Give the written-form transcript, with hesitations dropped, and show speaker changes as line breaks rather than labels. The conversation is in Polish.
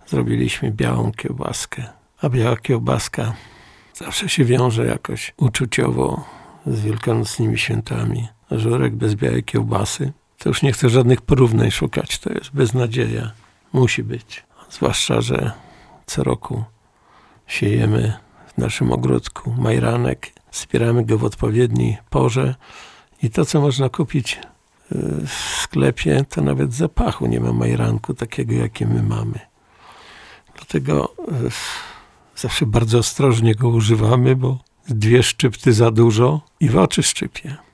zrobiliśmy białą kiełbaskę. A biała kiełbaska zawsze się wiąże jakoś uczuciowo z wielkanocnymi świętami. A żurek bez białej kiełbasy, to już nie chcę żadnych porównań szukać, to jest beznadzieja. Musi być. Zwłaszcza, że co roku siejemy w naszym ogródku majranek, zbieramy go w odpowiedniej porze i to, co można kupić w sklepie, to nawet zapachu nie ma majranku takiego, jakie my mamy. Dlatego zawsze bardzo ostrożnie go używamy, bo 2 szczypty za dużo i w oczy szczypie.